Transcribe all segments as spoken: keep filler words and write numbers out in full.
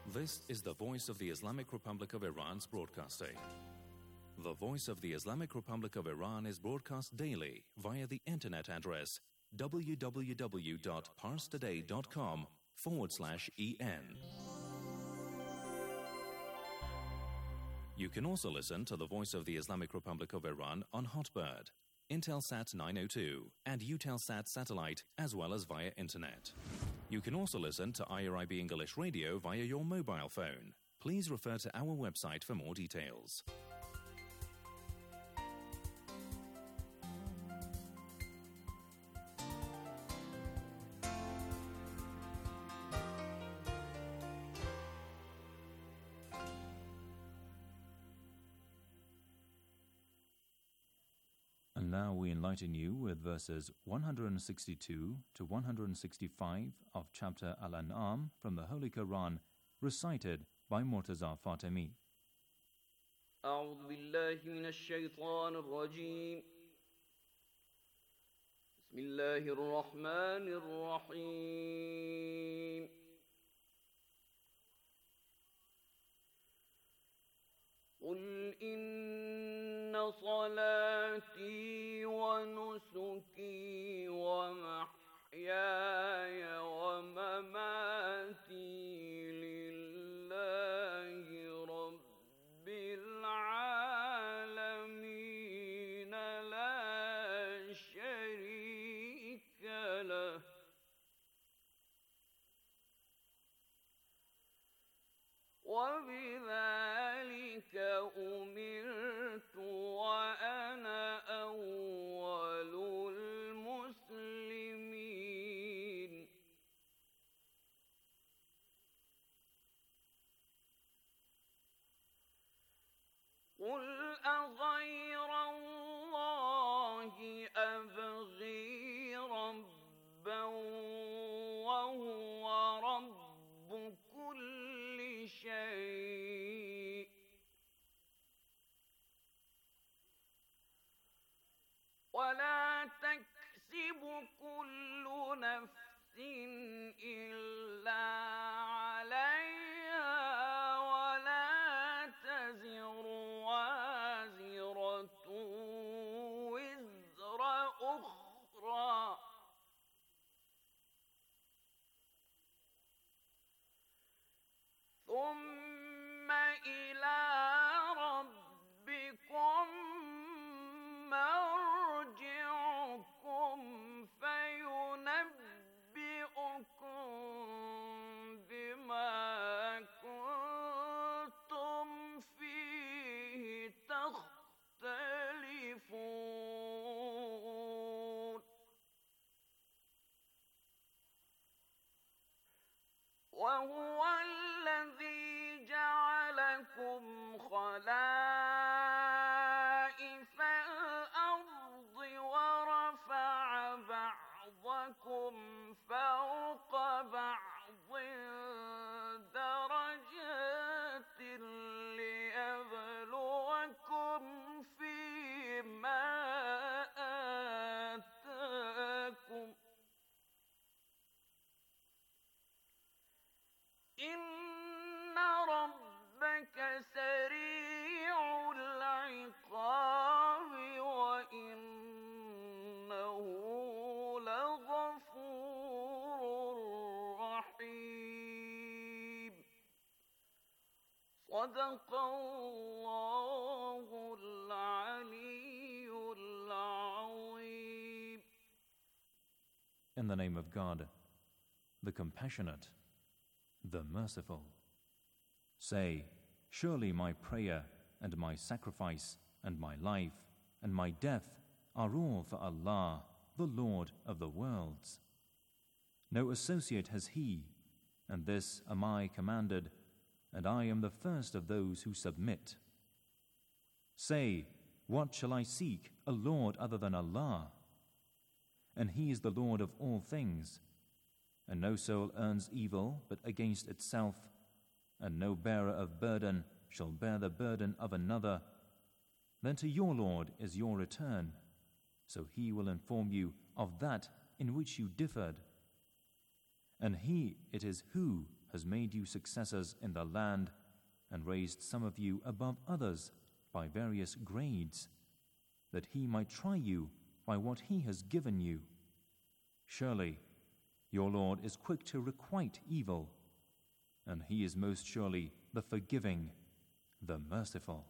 This is the Voice of the Islamic Republic of Iran's broadcasting. The Voice of the Islamic Republic of Iran is broadcast daily via the internet address www.parstoday.com forward slash en. You can also listen to the Voice of the Islamic Republic of Iran on Hotbird, Intelsat nine oh two, and Eutelsat satellite, as well as via internet. You can also listen to I R I B English Radio via your mobile phone. Please refer to our website for more details. And now we enlighten you with verses one hundred sixty-two to one hundred sixty-five of chapter Al-An'am from the Holy Quran, recited by Murtaza Fatemi. أعوذ بالله من الشيطان الرجيم بسم الله الرحمن الرحيم قل إن صلاتي ونسكي ومحياي ومماتي لله رب العالمين لا شريك له وبذلك أمرت وأنا أول المسلمين قل أغير الله أبغي ربا وهو رب كل شيء ولا تكسب كل نفس إلا عليها ولا تزر وازرة وزر أخرى ثم إلى ربكم مرجعكم فينبئكم بما كنتم فيه تختلفون وهو الذي جعلكم خلائف الأرض ورفع بعضكم فوق بعض درجات ليبلوكم فيما آتاكم إن ربك سريع العقاب وإنه لغفور رحيم صدق الله العلي العظيم. In the name of God, the Compassionate, the Merciful. Say, surely my prayer and my sacrifice and my life and my death are all for Allah, the Lord of the worlds. No associate has He, and this am I commanded, and I am the first of those who submit. Say, what shall I seek a Lord other than Allah? And He is the Lord of all things. And no soul earns evil but against itself, and no bearer of burden shall bear the burden of another. Then to your Lord is your return, so He will inform you of that in which you differed. And he it is who has made you successors in the land and raised some of you above others by various grades, that he might try you by what he has given you. Surely your Lord is quick to requite evil, and he is most surely the forgiving, the merciful.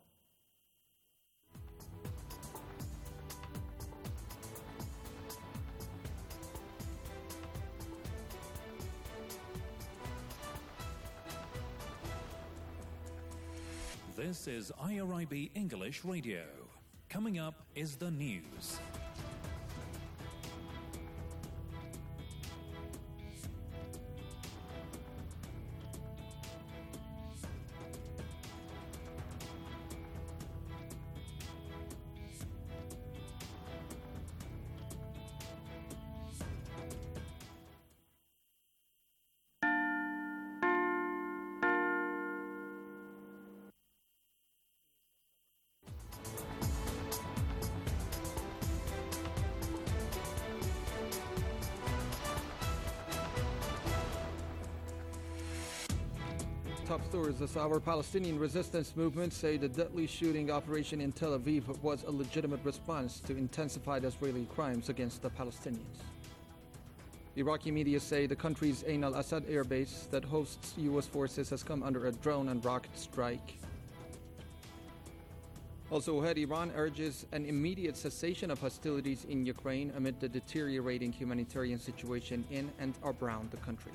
This is I R I B English Radio. Coming up is the news. Top stories this hour. Palestinian resistance movements say the deadly shooting operation in Tel Aviv was a legitimate response to intensified Israeli crimes against the Palestinians. Iraqi media say the country's Ain al-Assad airbase that hosts U S forces has come under a drone and rocket strike. Also ahead, Iran urges an immediate cessation of hostilities in Ukraine amid the deteriorating humanitarian situation in and around the country.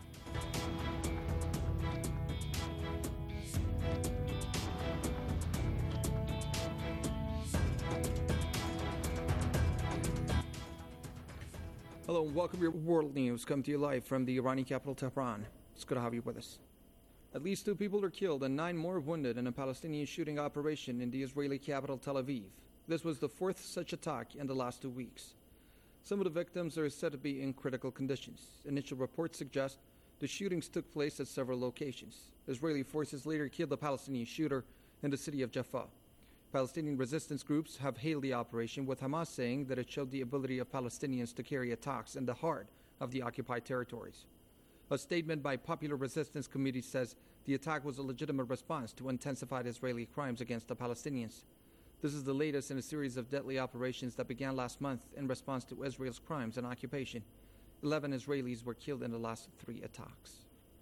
Hello and welcome to your World News, come to you live from the Iranian capital Tehran. It's good to have you with us. At least two people are killed and nine more wounded in a Palestinian shooting operation in the Israeli capital Tel Aviv. This was the fourth such attack in the last two weeks. Some of the victims are said to be in critical conditions. Initial reports suggest the shootings took place at several locations. Israeli forces later killed the Palestinian shooter in the city of Jaffa. Palestinian resistance groups have hailed the operation, with Hamas saying that it showed the ability of Palestinians to carry attacks in the heart of the occupied territories. A statement by Popular Resistance Committee says the attack was a legitimate response to intensified Israeli crimes against the Palestinians. This is the latest in a series of deadly operations that began last month in response to Israel's crimes and occupation. Eleven Israelis were killed in the last three attacks.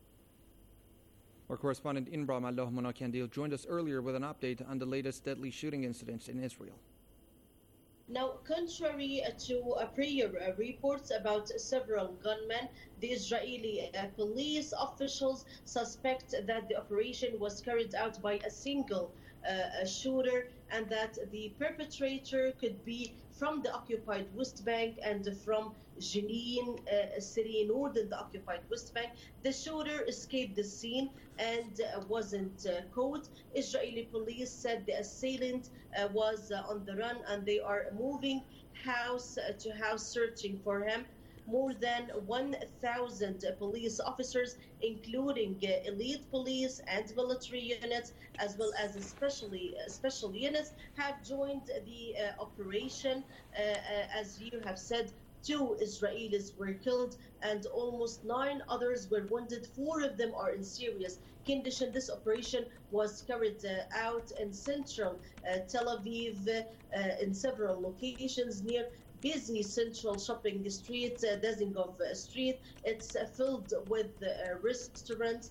Our correspondent Inbram Allah Monakandil joined us earlier with an update on the latest deadly shooting incidents in Israel. Now, contrary to uh, prior uh, reports about several gunmen, the Israeli uh, police officials suspect that the operation was carried out by a single uh, a shooter, and that the perpetrator could be from the occupied West Bank and from Jenin uh, city, northern the occupied West Bank. The shooter escaped the scene and uh, wasn't uh, caught. Israeli police said the assailant uh, was uh, on the run, and they are moving house uh, to house searching for him. More than one thousand police officers, including uh, elite police and military units, as well as especially uh, special units, have joined the uh, operation. Uh, uh, as you have said, two Israelis were killed and almost nine others were wounded. Four of them are in serious condition. This operation was carried uh, out in central uh, Tel Aviv uh, in several locations near busy central shopping street, uh, Dezingov uh, Street. It's uh, filled with uh, restaurants.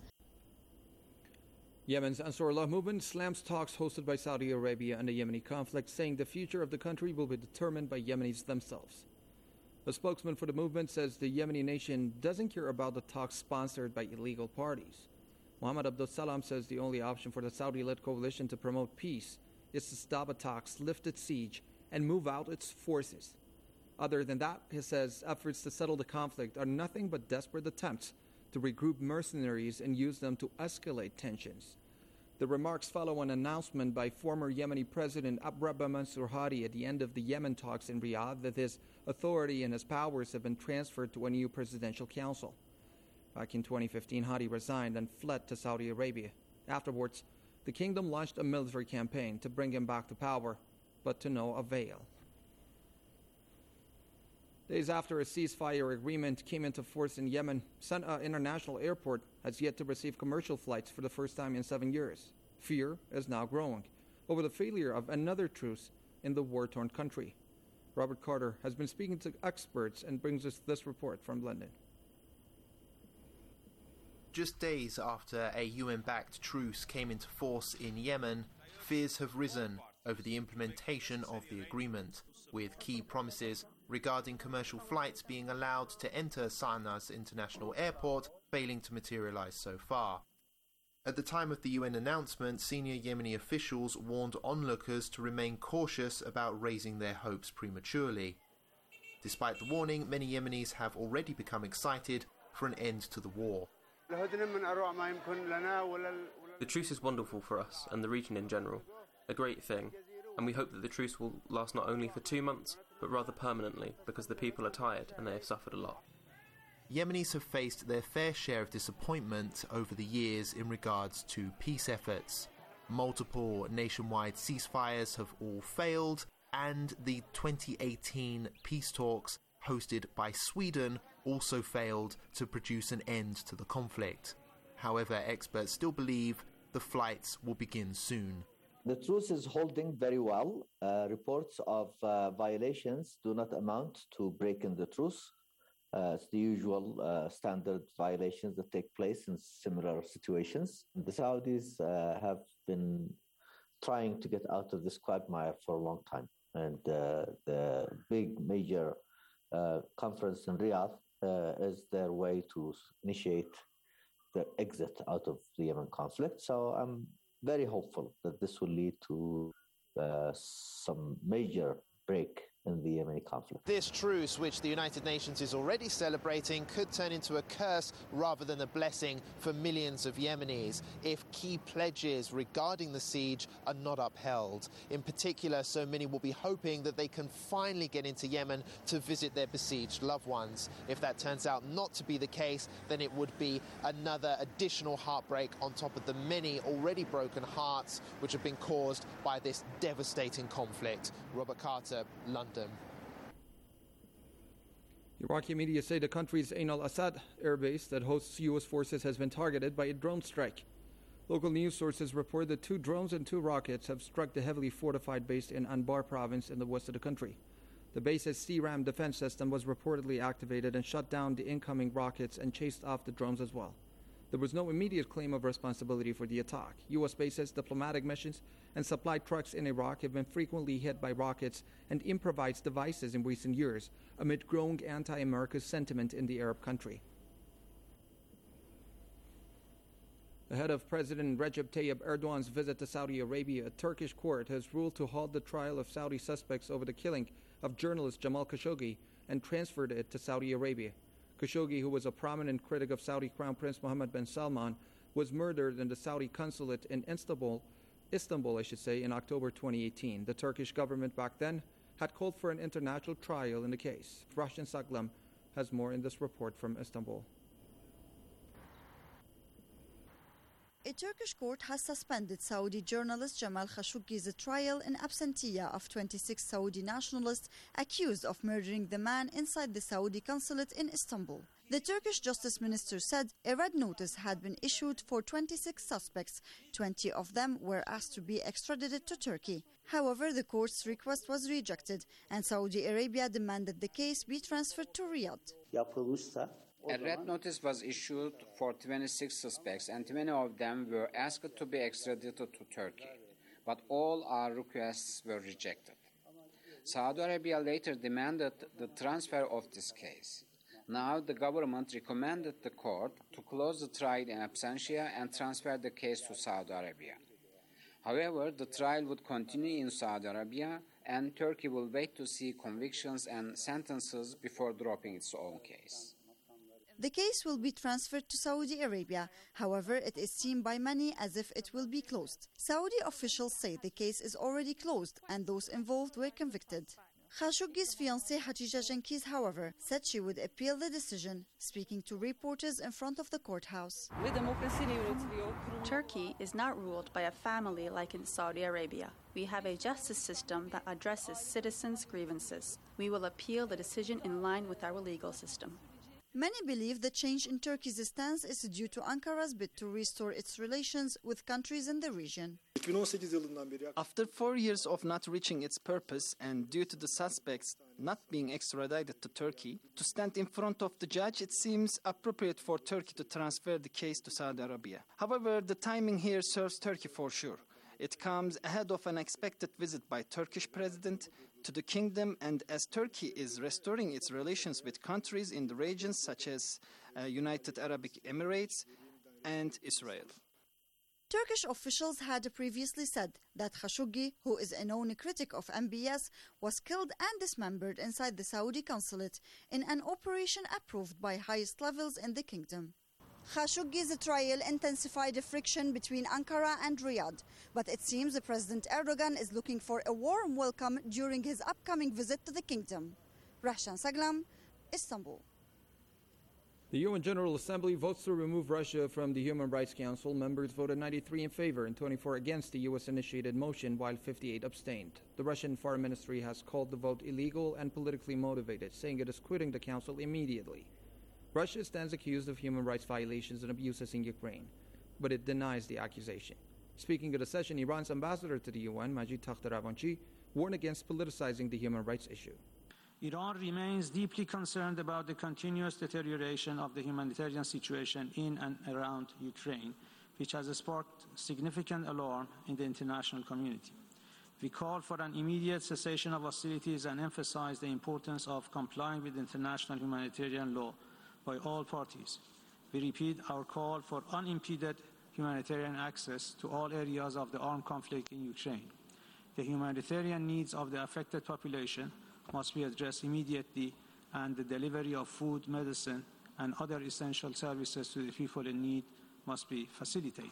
Yemen's Ansarullah movement slams talks hosted by Saudi Arabia on the Yemeni conflict, saying the future of the country will be determined by Yemenis themselves. A spokesman for the movement says the Yemeni nation doesn't care about the talks sponsored by illegal parties. Mohammed Abdul Salam says the only option for the Saudi-led coalition to promote peace is to stop attacks, lift its siege, and move out its forces. Other than that, he says efforts to settle the conflict are nothing but desperate attempts to regroup mercenaries and use them to escalate tensions. The remarks follow an announcement by former Yemeni President Abdurrahman Mansur Hadi at the end of the Yemen talks in Riyadh that his authority and his powers have been transferred to a new presidential council. Back in twenty fifteen, Hadi resigned and fled to Saudi Arabia. Afterwards, the kingdom launched a military campaign to bring him back to power, but to no avail. Days after a ceasefire agreement came into force in Yemen, Sana'a International Airport has yet to receive commercial flights for the first time in seven years. Fear is now growing over the failure of another truce in the war-torn country. Robert Carter has been speaking to experts and brings us this report from London. Just days after a U N-backed truce came into force in Yemen, fears have risen over the implementation of the agreement, with key promises regarding commercial flights being allowed to enter Sana'a's international airport failing to materialize so far. At the time of the U N announcement, senior Yemeni officials warned onlookers to remain cautious about raising their hopes prematurely. Despite the warning, many Yemenis have already become excited for an end to the war. The truce is wonderful for us and the region in general, a great thing, and we hope that the truce will last not only for two months, but rather permanently, because the people are tired and they have suffered a lot. Yemenis have faced their fair share of disappointment over the years in regards to peace efforts. Multiple nationwide ceasefires have all failed, and the twenty eighteen peace talks hosted by Sweden also failed to produce an end to the conflict. However, experts still believe the flights will begin soon. The truce is holding very well. Uh, reports of uh, violations do not amount to breaking the truce. Uh, it's the usual uh, standard violations that take place in similar situations. The Saudis uh, have been trying to get out of this quagmire for a long time. And uh, the big major uh, conference in Riyadh uh, is their way to initiate the exit out of the Yemen conflict. So I'm very hopeful that this will lead to uh, some major break in the Yemeni conflict. This truce, which the United Nations is already celebrating, could turn into a curse rather than a blessing for millions of Yemenis if key pledges regarding the siege are not upheld. In particular, so many will be hoping that they can finally get into Yemen to visit their besieged loved ones. If that turns out not to be the case, then it would be another additional heartbreak on top of the many already broken hearts which have been caused by this devastating conflict. Robert Carter, London. Iraqi media say the country's Ain al-Assad airbase that hosts U S forces has been targeted by a drone strike. Local news sources report that two drones and two rockets have struck the heavily fortified base in Anbar province in the west of the country. The base's C RAM defense system was reportedly activated and shut down the incoming rockets and chased off the drones as well. There was no immediate claim of responsibility for the attack. U S bases, diplomatic missions, and supply trucks in Iraq have been frequently hit by rockets and improvised devices in recent years, amid growing anti-America sentiment in the Arab country. Ahead of President Recep Tayyip Erdogan's visit to Saudi Arabia, a Turkish court has ruled to halt the trial of Saudi suspects over the killing of journalist Jamal Khashoggi and transferred it to Saudi Arabia. Khashoggi, who was a prominent critic of Saudi Crown Prince Mohammed bin Salman, was murdered in the Saudi consulate in Istanbul, Istanbul, I should say, in October twenty eighteen. The Turkish government back then had called for an international trial in the case. Russian Saklam has more in this report from Istanbul. A Turkish court has suspended Saudi journalist Jamal Khashoggi's trial in absentia of twenty-six Saudi nationalists accused of murdering the man inside the Saudi consulate in Istanbul. The Turkish Justice Minister said a red notice had been issued for twenty-six suspects. twenty of them were asked to be extradited to Turkey. However, the court's request was rejected, and Saudi Arabia demanded the case be transferred to Riyadh. A red notice was issued for twenty-six suspects, and twenty of them were asked to be extradited to Turkey. But all our requests were rejected. Saudi Arabia later demanded the transfer of this case. Now the government recommended the court to close the trial in absentia and transfer the case to Saudi Arabia. However, the trial would continue in Saudi Arabia, and Turkey will wait to see convictions and sentences before dropping its own case. The case will be transferred to Saudi Arabia. However, it is seen by many as if it will be closed. Saudi officials say the case is already closed and those involved were convicted. Khashoggi's fiancée Hatice Cengiz, however, said she would appeal the decision, speaking to reporters in front of the courthouse. Turkey is not ruled by a family like in Saudi Arabia. We have a justice system that addresses citizens' grievances. We will appeal the decision in line with our legal system. Many believe the change in Turkey's stance is due to Ankara's bid to restore its relations with countries in the region. After four years of not reaching its purpose and due to the suspects not being extradited to Turkey, to stand in front of the judge, it seems appropriate for Turkey to transfer the case to Saudi Arabia. However, the timing here serves Turkey for sure. It comes ahead of an expected visit by Turkish president to the kingdom, and as Turkey is restoring its relations with countries in the region such as uh, United Arab Emirates and Israel. Turkish officials had previously said that Khashoggi, who is a known critic of M B S, was killed and dismembered inside the Saudi consulate in an operation approved by highest levels in the kingdom. Khashoggi's trial intensified the friction between Ankara and Riyadh, but it seems President Erdogan is looking for a warm welcome during his upcoming visit to the kingdom. Rahshan Saglam, Istanbul. The U N General Assembly votes to remove Russia from the Human Rights Council. Members voted ninety-three in favor and twenty-four against the U S-initiated motion, while fifty-eight abstained. The Russian Foreign Ministry has called the vote illegal and politically motivated, saying it is quitting the council immediately. Russia stands accused of human rights violations and abuses in Ukraine, but it denies the accusation. Speaking at a session, Iran's ambassador to the U N, Majid Takhtravanchi, warned against politicizing the human rights issue. Iran remains deeply concerned about the continuous deterioration of the humanitarian situation in and around Ukraine, which has sparked significant alarm in the international community. We call for an immediate cessation of hostilities and emphasize the importance of complying with international humanitarian law by all parties. We repeat our call for unimpeded humanitarian access to all areas of the armed conflict in Ukraine. The humanitarian needs of the affected population must be addressed immediately, and the delivery of food, medicine, and other essential services to the people in need must be facilitated.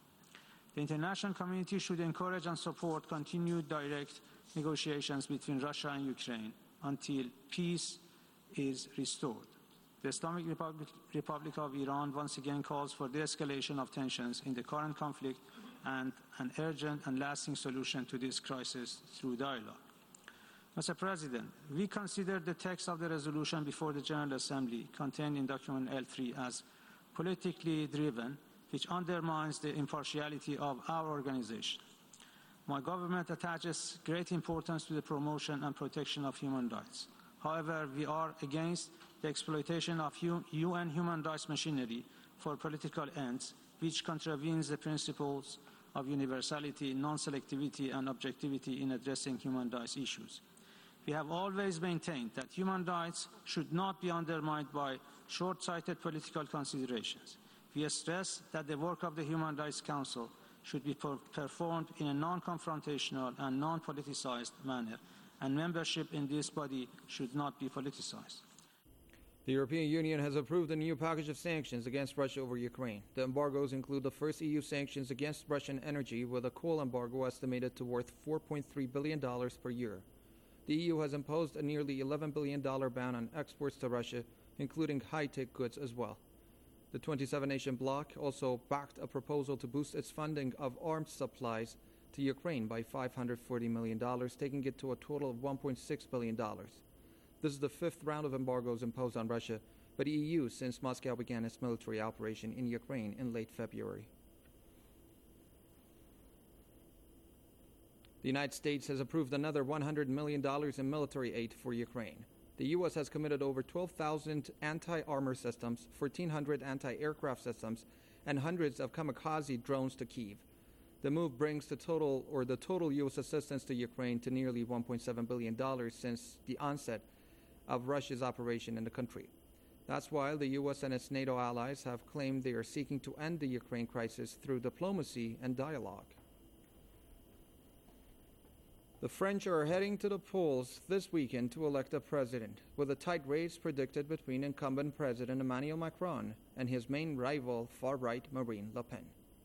The international community should encourage and support continued direct negotiations between Russia and Ukraine until peace is restored. The Islamic Republic, Republic of Iran once again calls for de-escalation of tensions in the current conflict and an urgent and lasting solution to this crisis through dialogue. Mister President, we consider the text of the resolution before the General Assembly contained in document L three as politically driven, which undermines the impartiality of our organization. My government attaches great importance to the promotion and protection of human rights. However, we are against the exploitation of U N human rights machinery for political ends, which contravenes the principles of universality, non-selectivity, and objectivity in addressing human rights issues. We have always maintained that human rights should not be undermined by short-sighted political considerations. We stress that the work of the Human Rights Council should be per performed in a non-confrontational and non-politicized manner, and membership in this body should not be politicized. The European Union has approved a new package of sanctions against Russia over Ukraine. The embargoes include the first E U sanctions against Russian energy, with a coal embargo estimated to worth four point three billion dollars per year. The E U has imposed a nearly eleven billion dollars ban on exports to Russia, including high-tech goods as well. The twenty-seven nation bloc also backed a proposal to boost its funding of arms supplies to Ukraine by five hundred forty million dollars, taking it to a total of one point six billion dollars. This is the fifth round of embargoes imposed on Russia by the E U since Moscow began its military operation in Ukraine in late February. The United States has approved another one hundred million dollars in military aid for Ukraine. The U S has committed over twelve thousand anti-armor systems, fourteen hundred anti-aircraft systems, and hundreds of kamikaze drones to Kyiv. The move brings the total or the total U S assistance to Ukraine to nearly one point seven billion dollars since the onset of Russia's operation in the country. That's why the U S and its NATO allies have claimed they are seeking to end the Ukraine crisis through diplomacy and dialogue. The French are heading to the polls this weekend to elect a president, with a tight race predicted between incumbent President Emmanuel Macron and his main rival, far-right Marine Le Pen.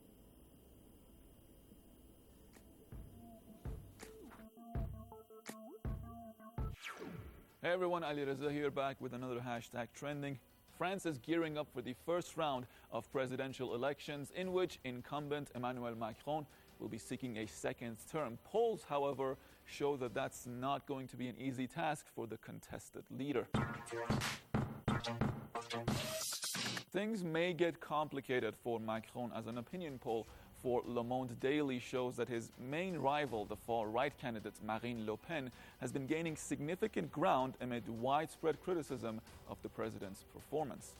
Hey everyone, Ali Reza here, back with another hashtag trending. France is gearing up for the first round of presidential elections, in which incumbent Emmanuel Macron will be seeking a second term. Polls, however, show that that's not going to be an easy task for the contested leader. Things may get complicated for Macron as an opinion poll for Le Monde Daily shows that his main rival, the far-right candidate Marine Le Pen, has been gaining significant ground amid widespread criticism of the president's performance.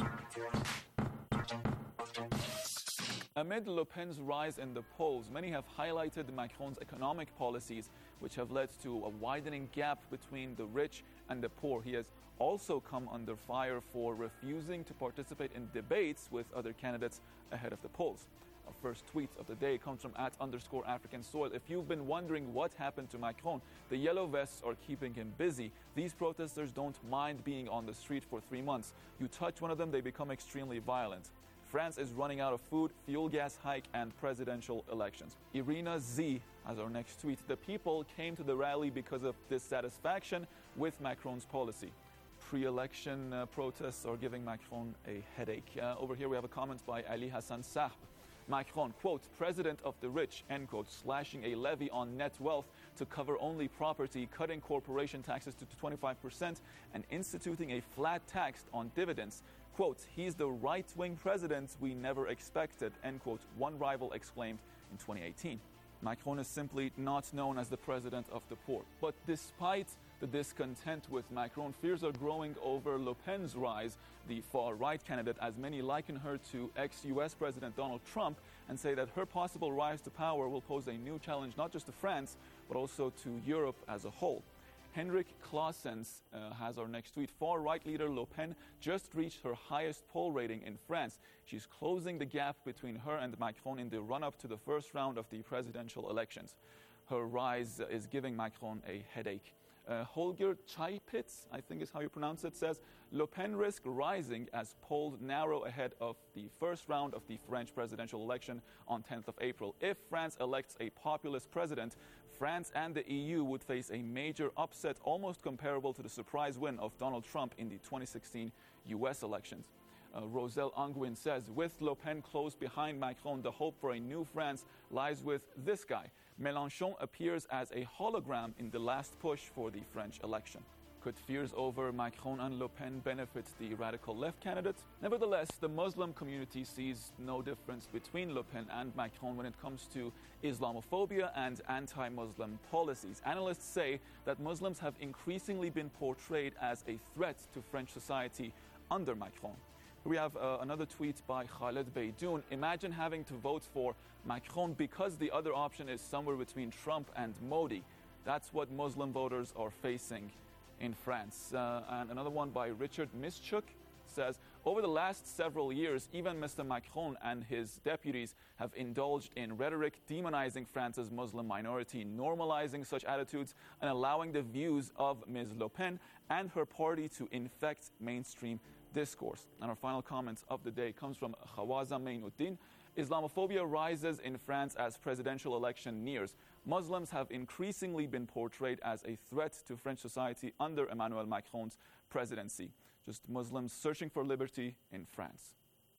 Amid Le Pen's rise in the polls, many have highlighted Macron's economic policies, which have led to a widening gap between the rich and the poor. He has also come under fire for refusing to participate in debates with other candidates ahead of the polls. Our first tweet of the day comes from at underscore African Soil. If you've been wondering what happened to Macron, the yellow vests are keeping him busy. These protesters don't mind being on the street for three months. You touch one of them, they become extremely violent. France is running out of food, fuel gas hike, and presidential elections. Irina Z has our next tweet. The people came to the rally because of dissatisfaction with Macron's policy. Pre-election uh, protests are giving Macron a headache. Uh, over here we have a comment by Ali Hassan Sahb. Macron, quote, president of the rich, end quote, slashing a levy on net wealth to cover only property, cutting corporation taxes to twenty-five percent, and instituting a flat tax on dividends. Quote, he's the right-wing president we never expected, end quote, one rival exclaimed in twenty eighteen. Macron is simply not known as the president of the poor. But despite the discontent with Macron, fears are growing over Le Pen's rise, the far-right candidate, as many liken her to ex-U S President Donald Trump and say that her possible rise to power will pose a new challenge not just to France, but also to Europe as a whole. Henrik Claessens uh, has our next tweet. Far-right leader Le Pen just reached her highest poll rating in France. She's closing the gap between her and Macron in the run-up to the first round of the presidential elections. Her rise is giving Macron a headache. Uh, Holger Chaipitz, I think is how you pronounce it, says, Le Pen risk rising as polls narrow ahead of the first round of the French presidential election on tenth of April. If France elects a populist president, France and the E U would face a major upset almost comparable to the surprise win of Donald Trump in the twenty sixteen U S elections. Uh, Roselle Anguin says, with Le Pen close behind Macron, the hope for a new France lies with this guy. Mélenchon appears as a hologram in the last push for the French election. Could fears over Macron and Le Pen benefit the radical left candidate? Nevertheless, the Muslim community sees no difference between Le Pen and Macron when it comes to Islamophobia and anti-Muslim policies. Analysts say that Muslims have increasingly been portrayed as a threat to French society under Macron. We have uh, another tweet by Khaled Beydoun. Imagine having to vote for Macron because the other option is somewhere between Trump and Modi. That's what Muslim voters are facing in France. Uh, and another one by Richard Mischuk says, over the last several years, even Mister Macron and his deputies have indulged in rhetoric demonizing France's Muslim minority, normalizing such attitudes, and allowing the views of Miz Le Pen and her party to infect mainstream discourse. And our final comment of the day comes from Khawaza Mainuddin. Islamophobia rises in France as presidential election nears. Muslims have increasingly been portrayed as a threat to French society under Emmanuel Macron's presidency. Just Muslims searching for liberty in France.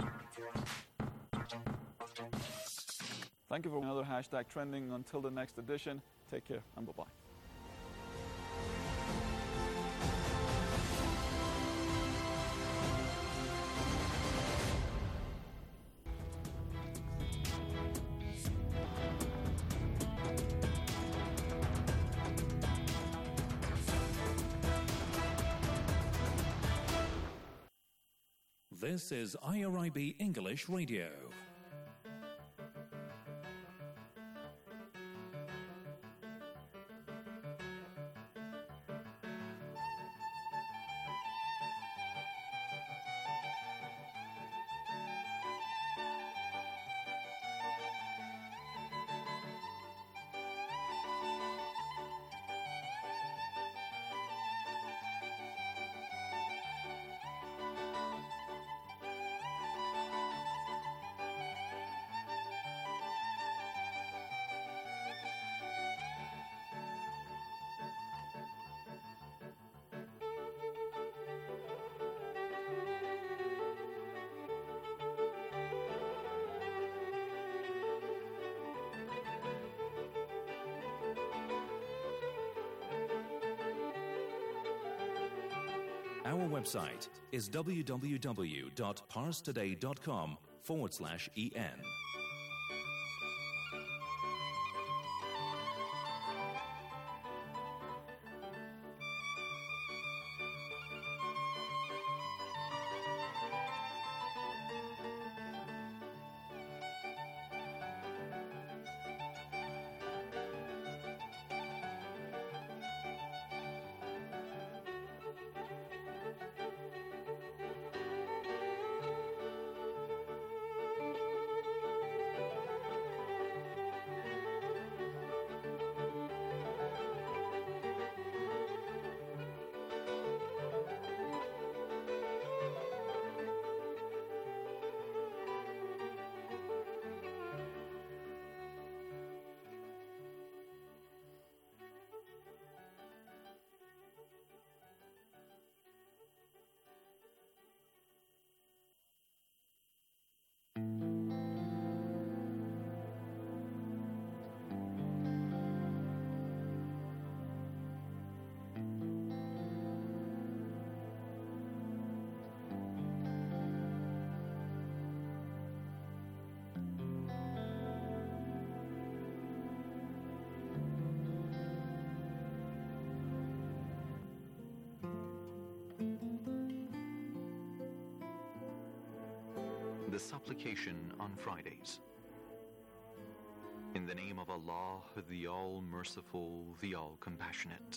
Thank you for another hashtag trending. Until the next edition, take care and bye-bye. This is I R I B English Radio. Our website is www.parstoday.com forward slash en. The supplication on Fridays. In the name of Allah, the All-Merciful, the All-Compassionate.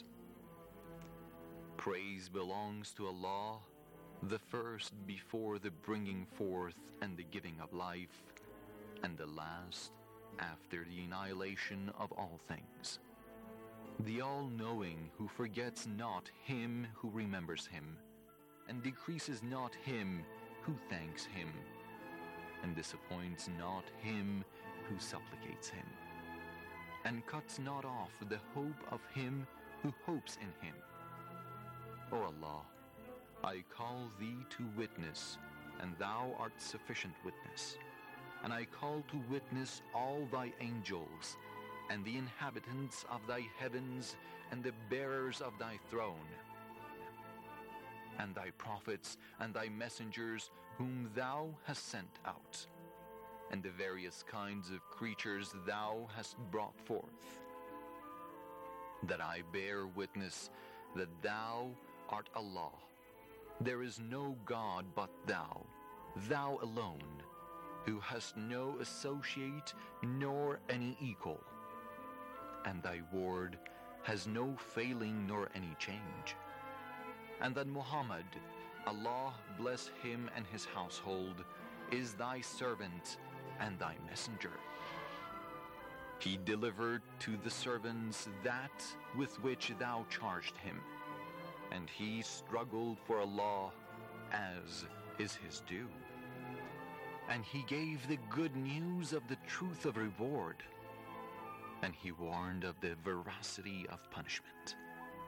Praise belongs to Allah, the first before the bringing forth and the giving of life, and the last after the annihilation of all things. The All-Knowing who forgets not him who remembers him, and decreases not him who thanks him, and disappoints not him who supplicates him, and cuts not off the hope of him who hopes in him. O Allah, I call thee to witness, and thou art sufficient witness, and I call to witness all thy angels, and the inhabitants of thy heavens, and the bearers of thy throne, and thy prophets and thy messengers whom thou hast sent out, and the various kinds of creatures thou hast brought forth, that I bear witness that thou art Allah. There is no God but thou, thou alone, who hast no associate nor any equal, and thy word has no failing nor any change. And that Muhammad, Allah bless him and his household, is thy servant and thy messenger. He delivered to the servants that with which thou charged him, and he struggled for Allah as is his due. And he gave the good news of the truth of reward, and he warned of the veracity of punishment.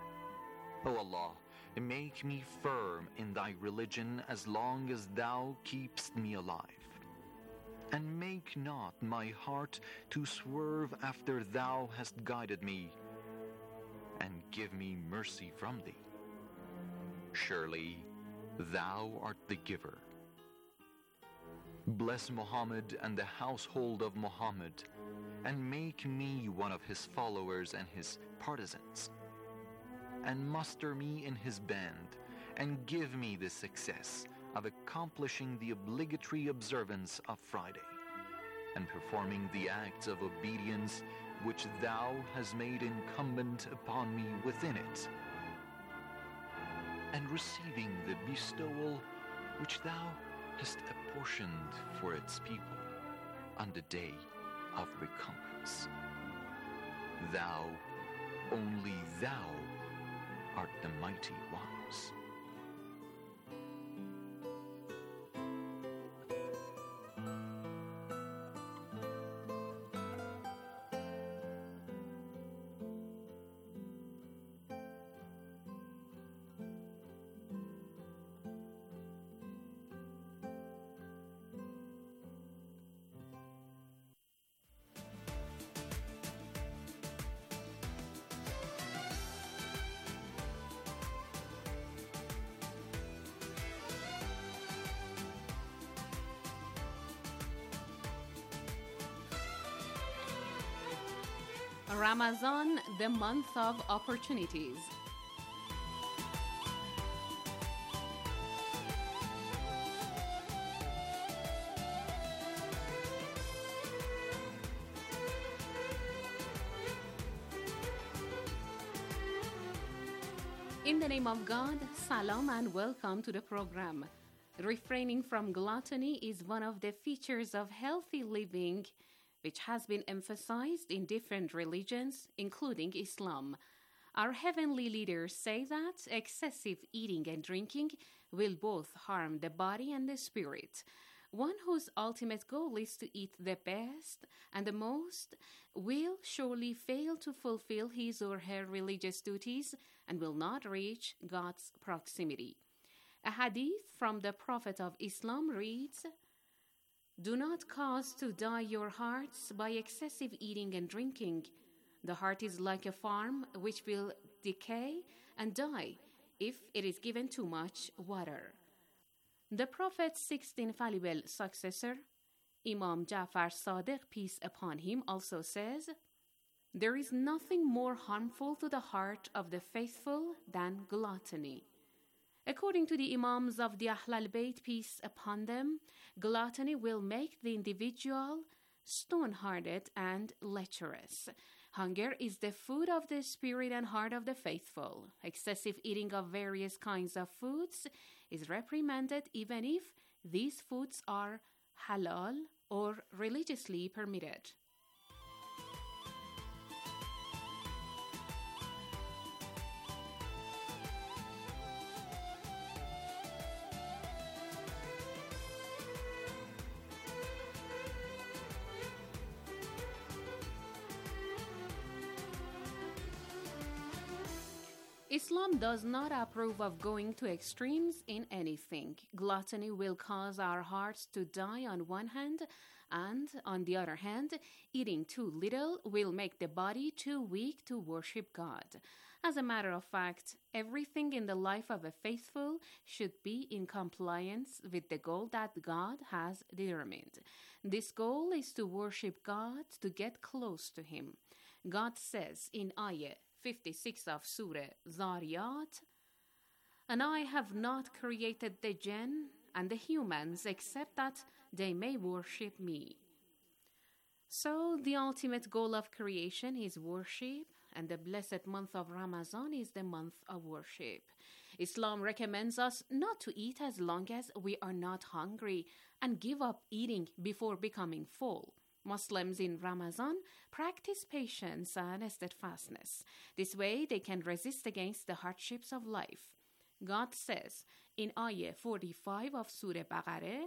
O Allah, make me firm in thy religion as long as thou keepst me alive, and make not my heart to swerve after thou hast guided me, and give me mercy from thee. Surely thou art the giver. Bless Muhammad and the household of Muhammad, and make me one of his followers and his partisans, and muster me in his band, and give me the success of accomplishing the obligatory observance of Friday, and performing the acts of obedience which thou hast made incumbent upon me within it, and receiving the bestowal which thou hast apportioned for its people on the day of recompense. Thou, only thou, art the mighty wise. Ramadan, the month of opportunities. In the name of God, salam and welcome to the program. Refraining from gluttony is one of the features of healthy living, which has been emphasized in different religions, including Islam. Our heavenly leaders say that excessive eating and drinking will both harm the body and the spirit. One whose ultimate goal is to eat the best and the most will surely fail to fulfill his or her religious duties and will not reach God's proximity. A hadith from the Prophet of Islam reads, "Do not cause to die your hearts by excessive eating and drinking. The heart is like a farm which will decay and die if it is given too much water." The Prophet's sixth infallible successor, Imam Ja'far Sadiq, peace upon him, also says, "There is nothing more harmful to the heart of the faithful than gluttony." According to the Imams of the Ahlul Bayt, peace upon them, gluttony will make the individual stone-hearted and lecherous. Hunger is the food of the spirit and heart of the faithful. Excessive eating of various kinds of foods is reprimanded even if these foods are halal or religiously permitted. Islam does not approve of going to extremes in anything. Gluttony will cause our hearts to die on one hand, and on the other hand, eating too little will make the body too weak to worship God. As a matter of fact, everything in the life of a faithful should be in compliance with the goal that God has determined. This goal is to worship God, to get close to Him. God says in Ayah fifty-six of Surah Zariyat, "And I have not created the jinn and the humans except that they may worship me." So the ultimate goal of creation is worship, and the blessed month of Ramadan is the month of worship. Islam recommends us not to eat as long as we are not hungry and give up eating before becoming full. Muslims in Ramadan practice patience and steadfastness. This way they can resist against the hardships of life. God says in Ayah forty-five of Surah Baqarah,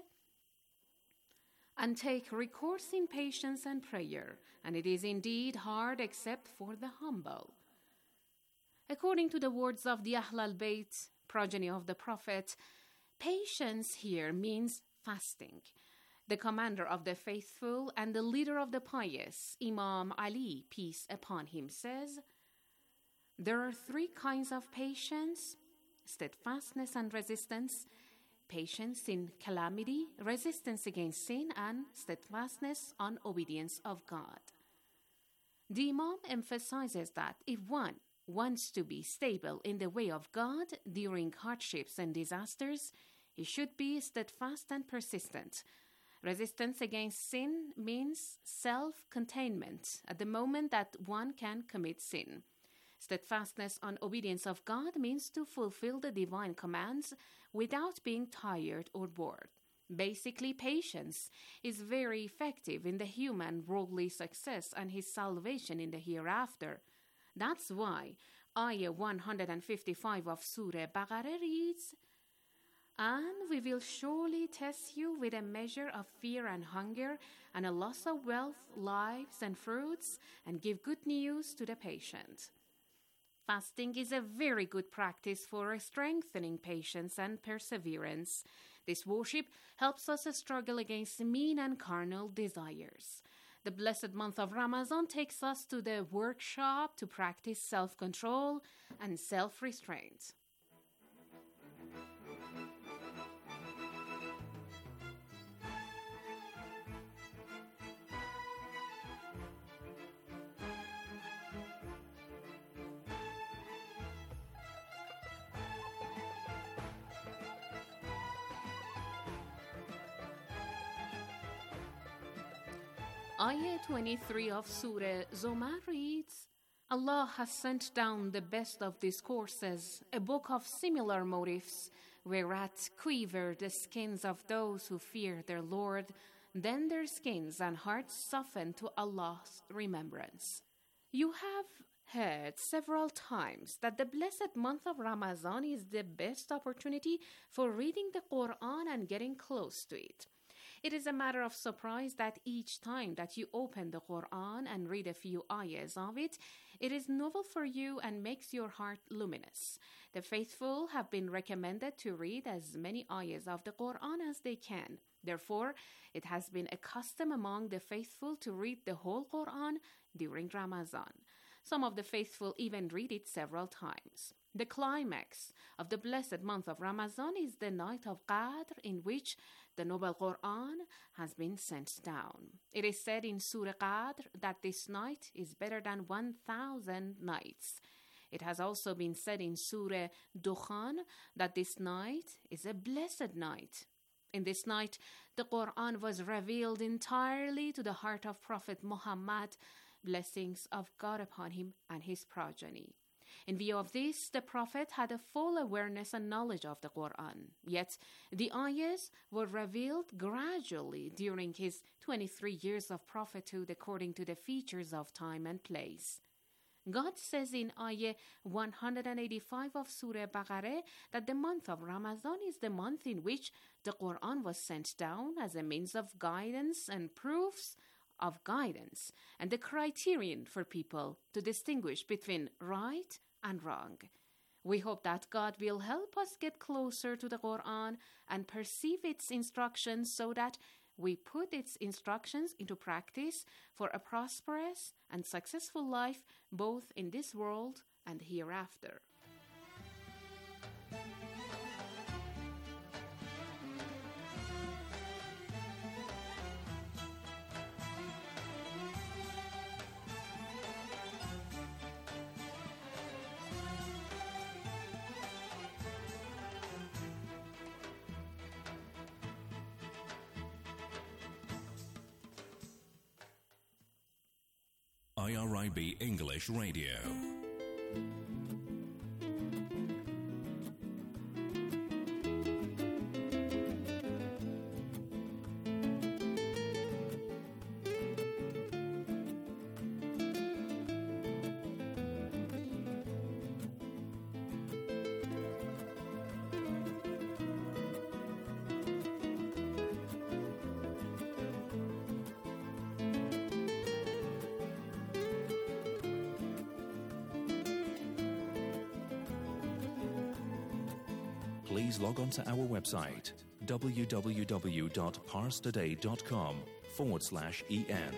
"And take recourse in patience and prayer, and it is indeed hard except for the humble." According to the words of the Ahlul Bayt, progeny of the Prophet, patience here means fasting. The commander of the faithful and the leader of the pious, Imam Ali, peace upon him, says, "There are three kinds of patience: steadfastness and resistance, patience in calamity, resistance against sin, and steadfastness on obedience of God." The Imam emphasizes that if one wants to be stable in the way of God during hardships and disasters, he should be steadfast and persistent. Resistance against sin means self-containment at the moment that one can commit sin. Steadfastness on obedience of God means to fulfill the divine commands without being tired or bored. Basically, patience is very effective in the human worldly success and his salvation in the hereafter. That's why Ayah one fifty-five of Surah Baqarah reads, "And we will surely test you with a measure of fear and hunger and a loss of wealth, lives, and fruits, and give good news to the patient." Fasting is a very good practice for strengthening patience and perseverance. This worship helps us struggle against mean and carnal desires. The blessed month of Ramadan takes us to the workshop to practice self-control and self-restraint. Ayah twenty-three of Surah Zumar reads, Allah has sent down the best of discourses, a book of similar motifs, whereat quiver the skins of those who fear their Lord, then their skins and hearts soften to Allah's remembrance. You have heard several times that the blessed month of Ramadan is the best opportunity for reading the Quran and getting close to it. It is a matter of surprise that each time that you open the Quran and read a few ayahs of it, it is novel for you and makes your heart luminous. The faithful have been recommended to read as many ayahs of the Quran as they can. Therefore, it has been a custom among the faithful to read the whole Quran during Ramadan. Some of the faithful even read it several times. The climax of the blessed month of Ramadan is the night of Qadr, in which the noble Quran has been sent down. It is said in Surah Qadr that this night is better than one thousand nights. It has also been said in Surah Dukhan that this night is a blessed night. In this night, the Quran was revealed entirely to the heart of Prophet Muhammad, blessings of God upon him and his progeny. In view of this, the Prophet had a full awareness and knowledge of the Quran. Yet, the ayahs were revealed gradually during his twenty-three years of prophethood according to the features of time and place. God says in Ayah one eighty-five of Surah Baqarah that the month of Ramadan is the month in which the Quran was sent down as a means of guidance and proofs of guidance, and the criterion for people to distinguish between right and wrong. We hope that God will help us get closer to the Quran and perceive its instructions so that we put its instructions into practice for a prosperous and successful life both in this world and hereafter. I R I B English Radio. Please log on to our website, www.parstoday.com forward slash en.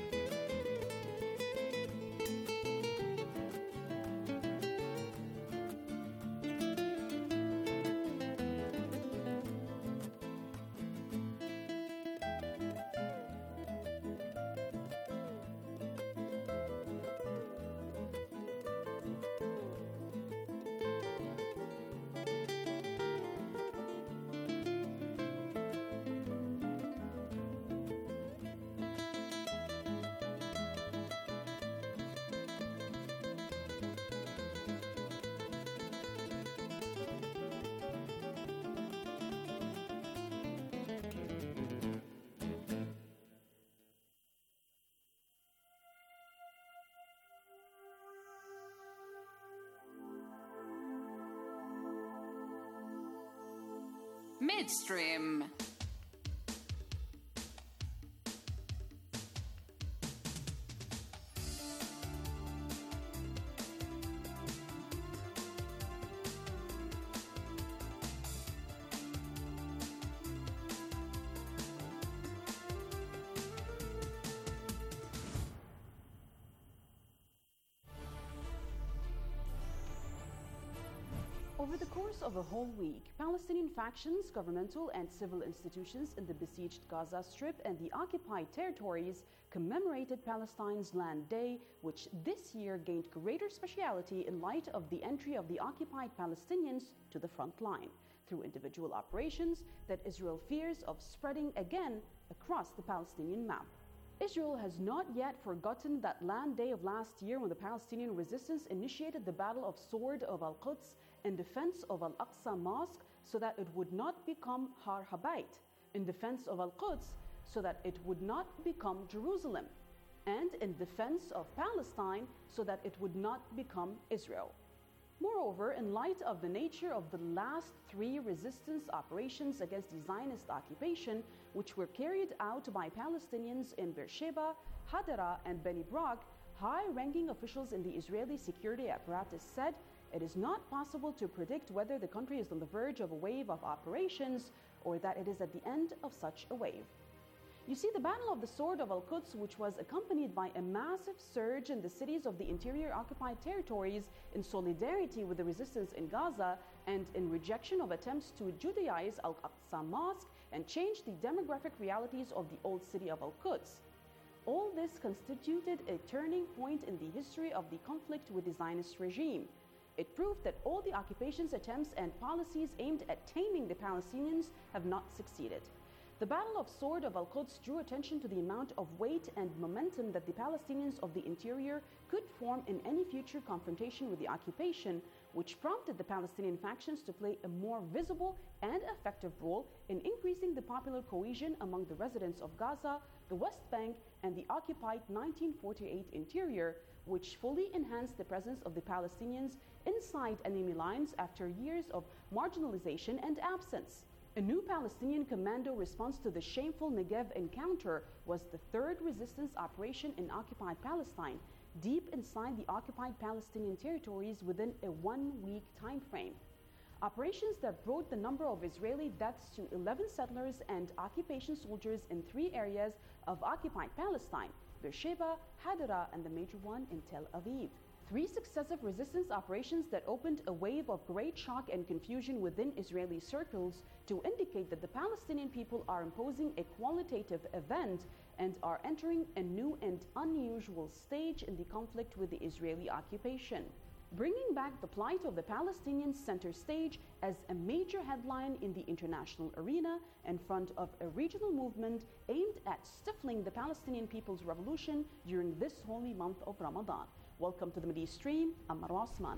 Midstream. Over the course of a whole week, Palestinian factions, governmental and civil institutions in the besieged Gaza Strip and the occupied territories commemorated Palestine's Land Day, which this year gained greater speciality in light of the entry of the occupied Palestinians to the front line through individual operations that Israel fears of spreading again across the Palestinian map. Israel has not yet forgotten that land day of last year when the Palestinian resistance initiated the Battle of Sword of Al-Quds in defense of Al-Aqsa Mosque so that it would not become Har Habayt, in defense of Al-Quds so that it would not become Jerusalem, and in defense of Palestine so that it would not become Israel. Moreover, in light of the nature of the last three resistance operations against the Zionist occupation, which were carried out by Palestinians in Beersheba, Hadara, and Beni Brak, high-ranking officials in the Israeli security apparatus said it is not possible to predict whether the country is on the verge of a wave of operations or that it is at the end of such a wave. You see, the Battle of the Sword of Al-Quds, which was accompanied by a massive surge in the cities of the interior occupied territories in solidarity with the resistance in Gaza and in rejection of attempts to Judaize Al-Aqsa Mosque and change the demographic realities of the old city of Al-Quds. All this constituted a turning point in the history of the conflict with the Zionist regime. It proved that all the occupation's attempts and policies aimed at taming the Palestinians have not succeeded. The Battle of Sword of Al-Quds drew attention to the amount of weight and momentum that the Palestinians of the interior could form in any future confrontation with the occupation, which prompted the Palestinian factions to play a more visible and effective role in increasing the popular cohesion among the residents of Gaza, the West Bank, and the occupied nineteen forty-eight interior, which fully enhanced the presence of the Palestinians inside enemy lines after years of marginalization and absence. A new Palestinian commando response to the shameful Negev encounter was the third resistance operation in occupied Palestine, deep inside the occupied Palestinian territories within a one-week time frame. Operations that brought the number of Israeli deaths to eleven settlers and occupation soldiers in three areas of occupied Palestine: Beersheba, Hadara, and the major one in Tel Aviv. Three successive resistance operations that opened a wave of great shock and confusion within Israeli circles to indicate that the Palestinian people are imposing a qualitative event and are entering a new and unusual stage in the conflict with the Israeli occupation, bringing back the plight of the Palestinians center stage as a major headline in the international arena in front of a regional movement aimed at stifling the Palestinian people's revolution during this holy month of Ramadan. Welcome to the Middle East Stream. I'm Marwa Osman.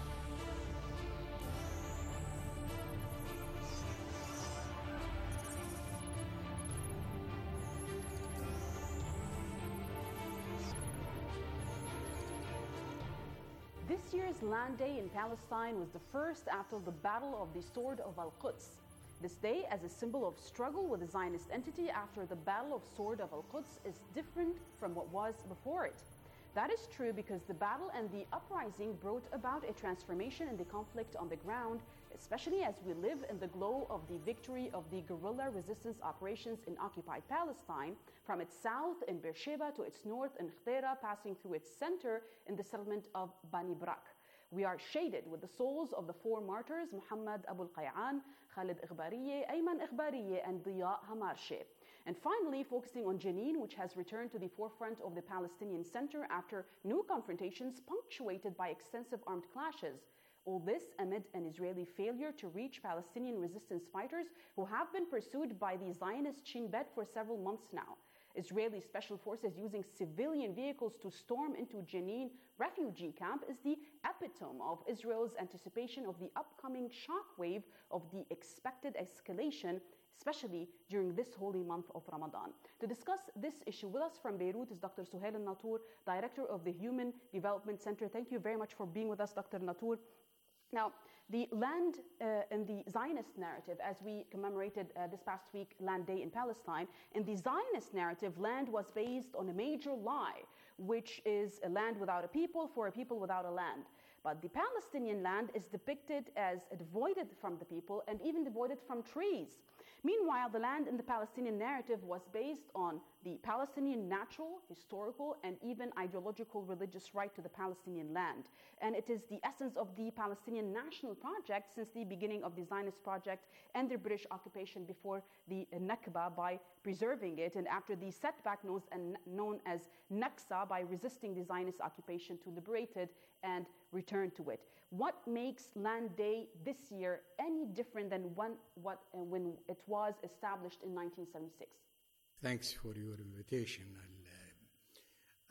This year's Land Day in Palestine was the first after the Battle of the Sword of Al-Quds. This day, as a symbol of struggle with the Zionist entity after the Battle of Sword of Al-Quds, is different from what was before it. That is true because the battle and the uprising brought about a transformation in the conflict on the ground, especially as we live in the glow of the victory of the guerrilla resistance operations in occupied Palestine, from its south in Beersheba to its north in Khdera, passing through its center in the settlement of Bani Brak. We are shaded with the souls of the four martyrs, Muhammad Abu al-Qay'an, Khalid Ikhbariye, Ayman Ikhbariye, and Diya Hamarshe. And finally, focusing on Jenin, which has returned to the forefront of the Palestinian center after new confrontations punctuated by extensive armed clashes. All this amid an Israeli failure to reach Palestinian resistance fighters who have been pursued by the Zionist Shin Bet for several months now. Israeli special forces using civilian vehicles to storm into Jenin refugee camp is the epitome of Israel's anticipation of the upcoming shockwave of the expected escalation, especially during this holy month of Ramadan. To discuss this issue with us from Beirut is Doctor Suhail al-Natour, Director of the Human Development Center. Thank you very much for being with us, Doctor Natour. Now, the land uh, in the Zionist narrative, as we commemorated uh, this past week Land Day in Palestine, in the Zionist narrative, land was based on a major lie, which is a land without a people for a people without a land. But the Palestinian land is depicted as devoided from the people and even devoided from trees. Meanwhile, the land in the Palestinian narrative was based on the Palestinian natural, historical, and even ideological religious right to the Palestinian land. And it is the essence of the Palestinian national project since the beginning of the Zionist project and the British occupation before the Nakba by preserving it, and after the setback known, and known as Naksa by resisting the Zionist occupation to liberate it and return to it. What makes Land Day this year any different than when, what, uh, when it was established in nineteen seventy-six? Thanks for your invitation.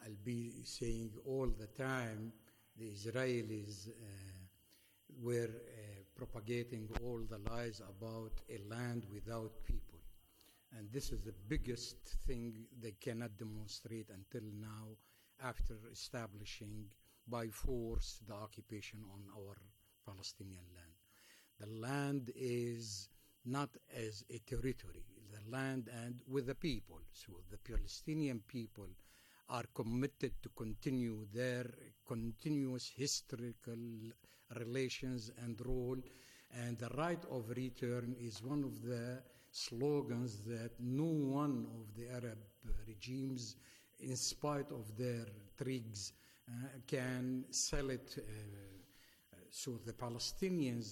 I'll be saying all the time, the Israelis uh, were uh, propagating all the lies about a land without people. And this is the biggest thing they cannot demonstrate until now, after establishing by force the occupation on our Palestinian land. The land is not as a territory, the land and with the people. So the Palestinian people are committed to continue their continuous historical relations and role, and the right of return is one of the slogans that no one of the Arab regimes, in spite of their tricks, uh, can sell it. Uh, so the Palestinians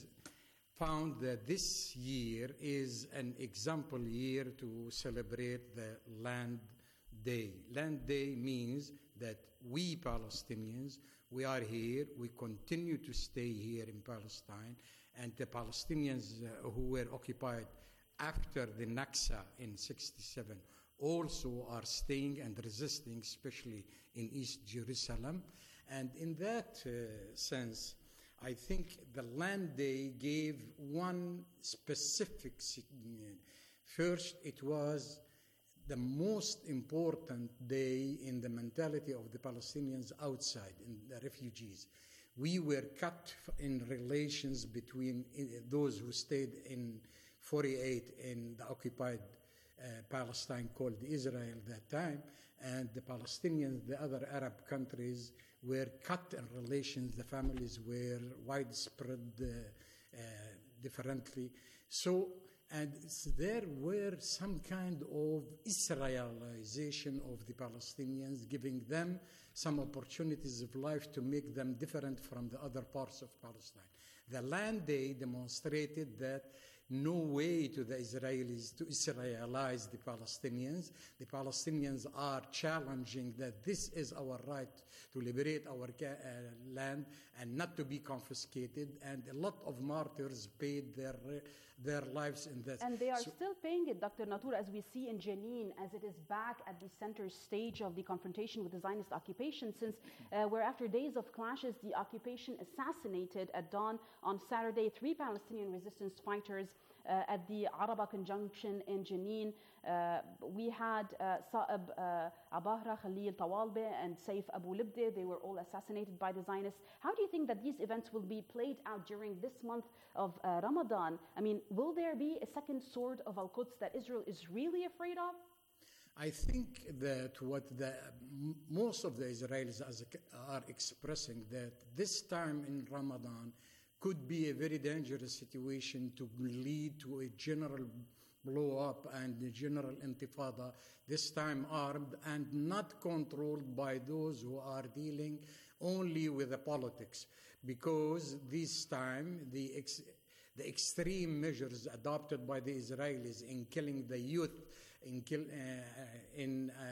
found that this year is an example year to celebrate the Land Day. Land Day means that we Palestinians, we are here, we continue to stay here in Palestine, and the Palestinians uh, who were occupied after the Nakba in sixty-seven also are staying and resisting, especially in East Jerusalem. And in that uh, sense, I think the Land Day gave one specific significance. First, it was the most important day in the mentality of the Palestinians outside, in the refugees. We were cut in relations between those who stayed in forty-eight in the occupied uh, Palestine called Israel at that time, and the Palestinians, the other Arab countries, were cut in relations. The families were widespread uh, uh, differently. So, and there were some kind of Israelization of the Palestinians, giving them some opportunities of life to make them different from the other parts of Palestine. The Land Day demonstrated that no way to the Israelis to Israelize the Palestinians. The Palestinians are challenging that this is our right to liberate our uh, land and not to be confiscated, and a lot of martyrs paid their their lives in that. And they are so, still paying it, Doctor Natur, as we see in Jenin, as it is back at the center stage of the confrontation with the Zionist occupation, since uh, where after days of clashes, the occupation assassinated at dawn on Saturday three Palestinian resistance fighters uh, at the Araba conjunction in Jenin. Uh, we had uh, Sa'ib uh, Abahra, Khalil Tawalbe, and Saif Abu Libde. They were all assassinated by the Zionists. How do you think that these events will be played out during this month of uh, Ramadan? I mean, will there be a second sword of Al-Quds that Israel is really afraid of? I think that what the, most of the Israelis are expressing, that this time in Ramadan could be a very dangerous situation to lead to a general blow up and a general intifada, this time armed and not controlled by those who are dealing only with the politics, because this time the ex- the extreme measures adopted by the Israelis in killing the youth, in kill, uh, in uh,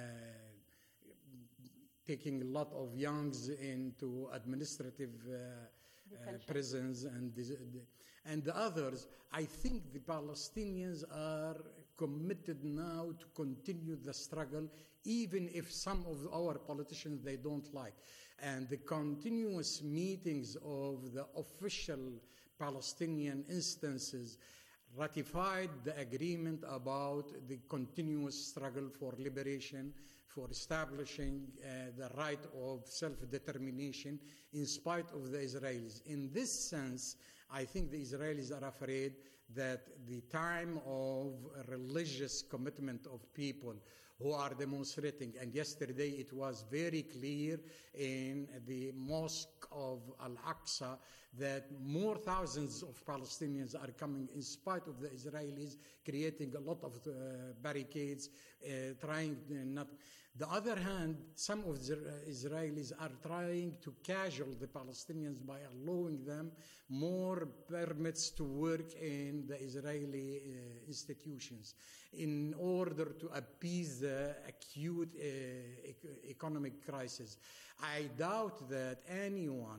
taking a lot of youngs into administrative uh, uh, prisons and the, and the others, I think the Palestinians are committed now to continue the struggle, even if some of our politicians they don't like. And the continuous meetings of the official Palestinian instances ratified the agreement about the continuous struggle for liberation, for establishing uh, the right of self-determination in spite of the Israelis. In this sense, I think the Israelis are afraid that the time of religious commitment of people who are demonstrating, and yesterday it was very clear in the mosque of Al-Aqsa that more thousands of Palestinians are coming in spite of the Israelis creating a lot of uh, barricades, uh, trying not. The other hand, some of the Israelis are trying to cajole the Palestinians by allowing them more permits to work in the Israeli uh, institutions in order to appease the acute uh, e- economic crisis. I doubt that anyone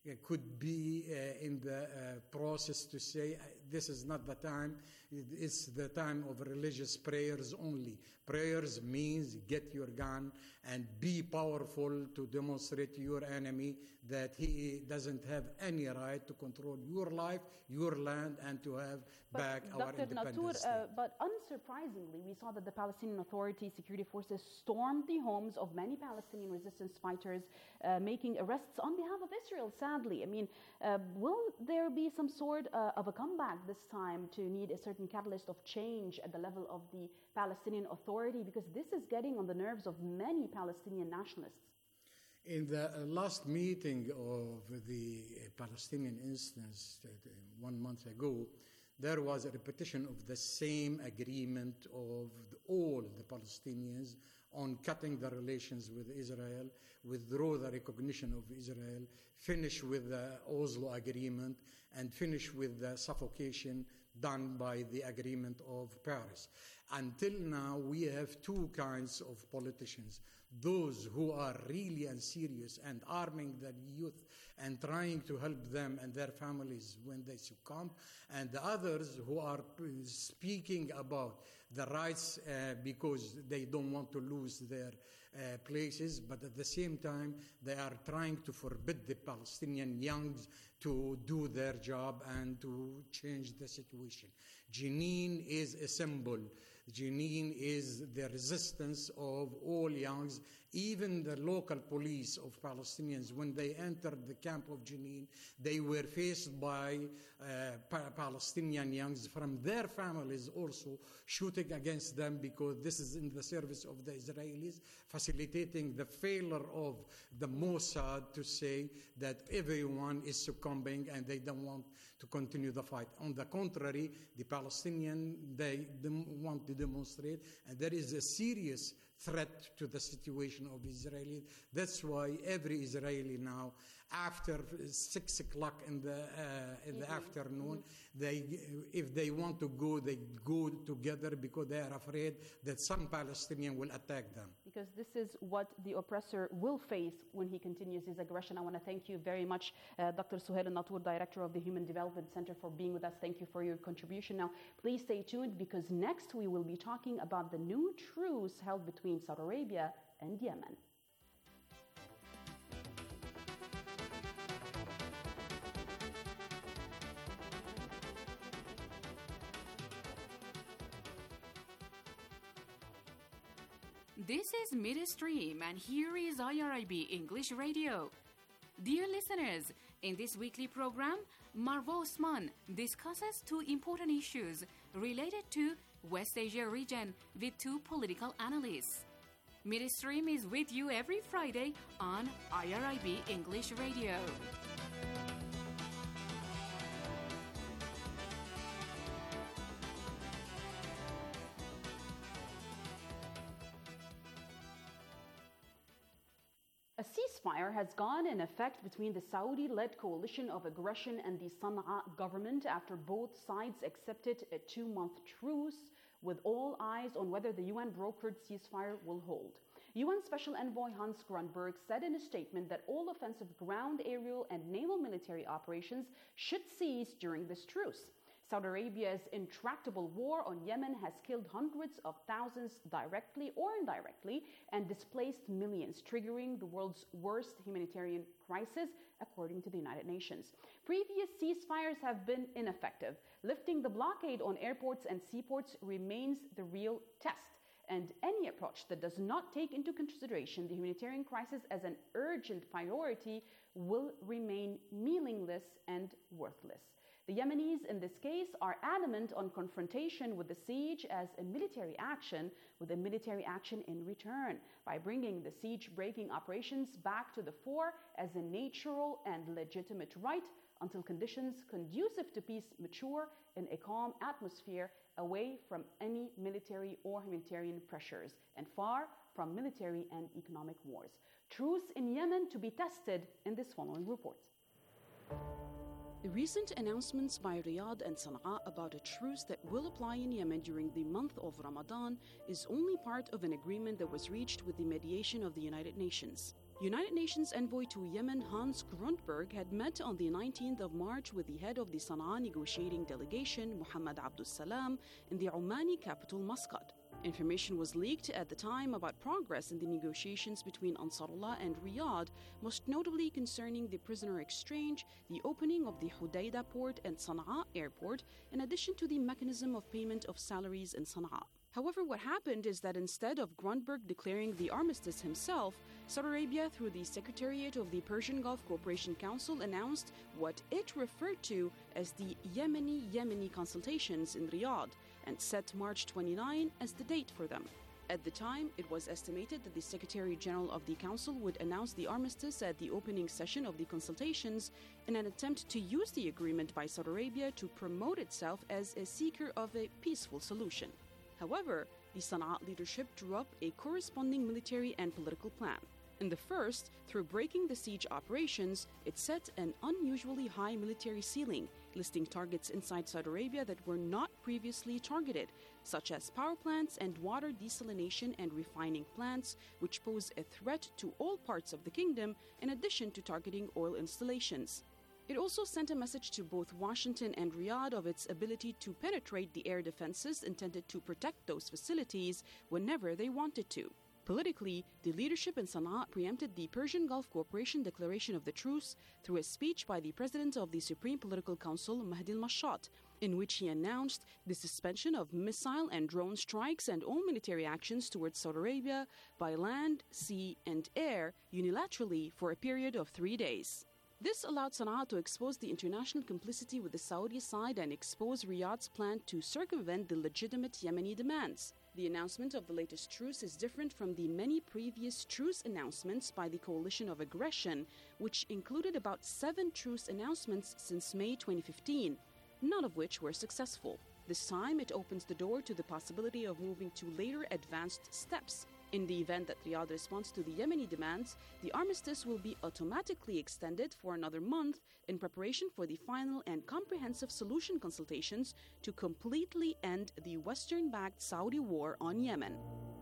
uh, could be uh, in the uh, process to say uh, this is not the time, it's the time of religious prayers only. Prayers means get your gun and be powerful to demonstrate to your enemy that he doesn't have any right to control your life, your land, and to have but back our Doctor independence. Natour, uh, but unsurprisingly, we saw that the Palestinian Authority security forces stormed the homes of many Palestinian resistance fighters, uh, making arrests on behalf of Israel, sadly. I mean, uh, will there be some sort uh, of a comeback this time to need a certain catalyst of change at the level of the Palestinian Authority? Because this is getting on the nerves of many Palestinian nationalists. In the uh, last meeting of the uh, Palestinian instance uh, one month ago, there was a repetition of the same agreement of the, all the Palestinians on cutting the relations with Israel, withdraw the recognition of Israel, finish with the Oslo agreement, and finish with the suffocation done by the agreement of Paris. Until now, we have two kinds of politicians. Those who are really and serious and arming the youth and trying to help them and their families when they succumb, and the others who are speaking about the rights uh, because they don't want to lose their uh, places, but at the same time they are trying to forbid the Palestinian youngs to do their job and to change the situation. Jenin is a symbol. Jenin is the resistance of all youngs. Even the local police of Palestinians, when they entered the camp of Jenin, they were faced by uh, pa- Palestinian youngs from their families also shooting against them because this is in the service of the Israelis, facilitating the failure of the Mossad to say that everyone is succumbing and they don't want to continue the fight. On the contrary, the Palestinians, they dem- want to demonstrate, and there is a serious threat to the situation of Israelis. That's why every Israeli now, after six o'clock in the uh, in the mm-hmm. afternoon, mm-hmm. they if they want to go, they go together because they are afraid that some Palestinian will attack them. Because this is what the oppressor will face when he continues his aggression. I want to thank you very much, uh, Doctor Suhail Natour, Director of the Human Development Center, for being with us. Thank you for your contribution. Now, please stay tuned because next we will be talking about the new truce held between Saudi Arabia and Yemen. This is Midstream, and here is I R I B English Radio. Dear listeners, in this weekly program, Marwa Osman discusses two important issues related to West Asia region with two political analysts. Midstream is with you every Friday on I R I B English Radio. A ceasefire has gone in effect between the Saudi-led coalition of aggression and the Sana'a government after both sides accepted a two-month truce, with all eyes on whether the U N-brokered ceasefire will hold. U N Special Envoy Hans Grunberg said in a statement that all offensive ground, aerial, and naval military operations should cease during this truce. Saudi Arabia's intractable war on Yemen has killed hundreds of thousands directly or indirectly and displaced millions, triggering the world's worst humanitarian crisis, according to the United Nations. Previous ceasefires have been ineffective. Lifting the blockade on airports and seaports remains the real test. And any approach that does not take into consideration the humanitarian crisis as an urgent priority will remain meaningless and worthless. The Yemenis, in this case, are adamant on confrontation with the siege as a military action, with a military action in return, by bringing the siege-breaking operations back to the fore as a natural and legitimate right until conditions conducive to peace mature in a calm atmosphere, away from any military or humanitarian pressures, and far from military and economic wars. Truce in Yemen to be tested in this following report. The recent announcements by Riyadh and Sana'a about a truce that will apply in Yemen during the month of Ramadan is only part of an agreement that was reached with the mediation of the United Nations. United Nations envoy to Yemen Hans Grundberg had met on the nineteenth of March with the head of the Sana'a negotiating delegation, Muhammad Abdus Salam, in the Omani capital Muscat. Information was leaked at the time about progress in the negotiations between Ansarullah and Riyadh, most notably concerning the prisoner exchange, the opening of the Hudaydah port and Sana'a airport, in addition to the mechanism of payment of salaries in Sana'a. However, what happened is that instead of Grundberg declaring the armistice himself, Saudi Arabia, through the Secretariat of the Persian Gulf Cooperation Council, announced what it referred to as the Yemeni-Yemeni consultations in Riyadh and set March twenty-ninth as the date for them. At the time, it was estimated that the Secretary General of the Council would announce the armistice at the opening session of the consultations in an attempt to use the agreement by Saudi Arabia to promote itself as a seeker of a peaceful solution. However, the Sana'a leadership drew up a corresponding military and political plan. In the first, through breaking the siege operations, it set an unusually high military ceiling, listing targets inside Saudi Arabia that were not previously targeted, such as power plants and water desalination and refining plants, which pose a threat to all parts of the kingdom, in addition to targeting oil installations. It also sent a message to both Washington and Riyadh of its ability to penetrate the air defenses intended to protect those facilities whenever they wanted to. Politically, the leadership in Sana'a preempted the Persian Gulf Cooperation Declaration of the Truce through a speech by the President of the Supreme Political Council, Mahdi al-Mashat, in which he announced the suspension of missile and drone strikes and all military actions towards Saudi Arabia by land, sea, and air unilaterally for a period of three days. This allowed Sana'a to expose the international complicity with the Saudi side and expose Riyadh's plan to circumvent the legitimate Yemeni demands. The announcement of the latest truce is different from the many previous truce announcements by the coalition of aggression, which included about seven truce announcements since May twenty fifteen, none of which were successful. This time, it opens the door to the possibility of moving to later advanced steps. In the event that Riyadh responds to the Yemeni demands, the armistice will be automatically extended for another month in preparation for the final and comprehensive solution consultations to completely end the Western-backed Saudi war on Yemen.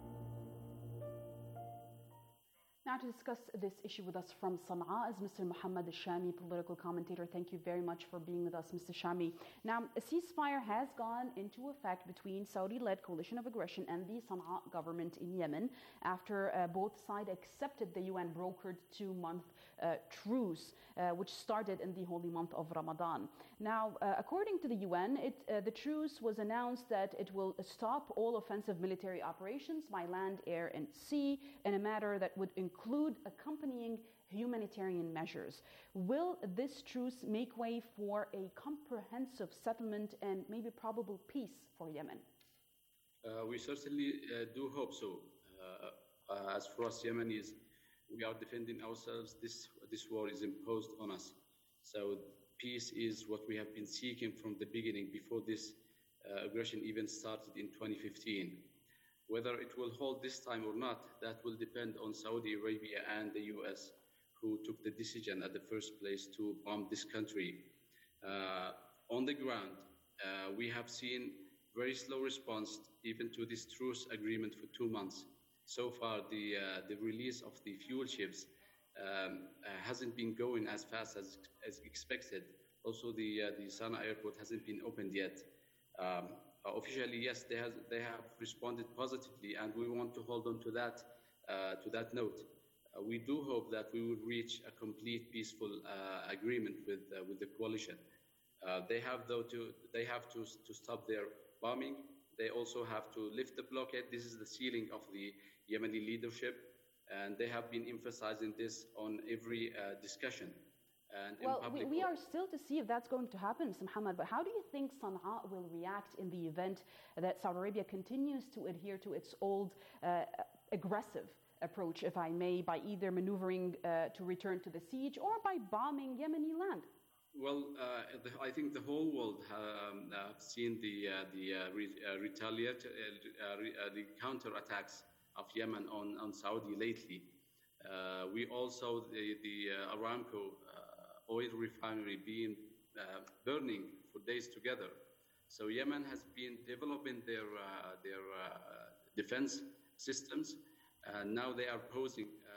Now to discuss this issue with us from Sana'a is Mister Muhammad Al-Shami, political commentator. Thank you very much for being with us, Mister Shami. Now, a ceasefire has gone into effect between Saudi-led coalition of aggression and the Sana'a government in Yemen after uh, both sides accepted the U N-brokered two-month uh, truce, uh, which started in the holy month of Ramadan. Now, uh, according to the U N, it, uh, the truce was announced that it will stop all offensive military operations by land, air, and sea in a manner that would include accompanying humanitarian measures. Will this truce make way for a comprehensive settlement and maybe probable peace for Yemen? Uh, we certainly uh, do hope so. Uh, uh, as for us Yemenis, we are defending ourselves. This, this war is imposed on us. So peace is what we have been seeking from the beginning, before this uh, aggression even started in twenty fifteen. Whether it will hold this time or not, that will depend on Saudi Arabia and the U S, who took the decision at the first place to bomb this country. Uh, on the ground, uh, we have seen very slow response even to this truce agreement for two months. So far, the, uh, the release of the fuel ships um, uh, hasn't been going as fast as, as expected. Also, the, uh, the Sana'a airport hasn't been opened yet. Um, Uh, officially, yes, they, has, they have responded positively, and we want to hold on to that, uh, to that note. Uh, we do hope that we will reach a complete peaceful uh, agreement with, uh, with the coalition. Uh, they have, though, to, they have to, to stop their bombing. They also have to lift the blockade. This is the ceiling of the Yemeni leadership, and they have been emphasizing this on every uh, discussion. And well, we, we are still to see if that's going to happen, Mister Muhammad, but how do you think Sana'a will react in the event that Saudi Arabia continues to adhere to its old uh, aggressive approach, if I may, by either maneuvering uh, to return to the siege or by bombing Yemeni land? Well, uh, the, I think the whole world have um, uh, seen the, uh, the uh, re, uh, retaliate, uh, uh, re, uh, the counterattacks of Yemen on, on Saudi lately. Uh, we also, the, the uh, Aramco uh, oil refinery being uh, burning for days together. So Yemen has been developing their, uh, their uh, defense systems, and now they are posing uh,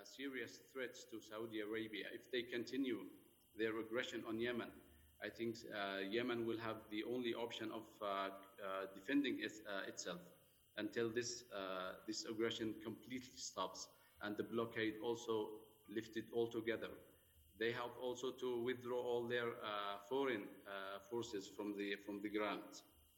serious threats to Saudi Arabia. If they continue their aggression on Yemen, I think uh, Yemen will have the only option of uh, uh, defending it, uh, itself until this, uh, this aggression completely stops and the blockade also lifted altogether. They have also to withdraw all their uh, foreign uh, forces from the, from the ground.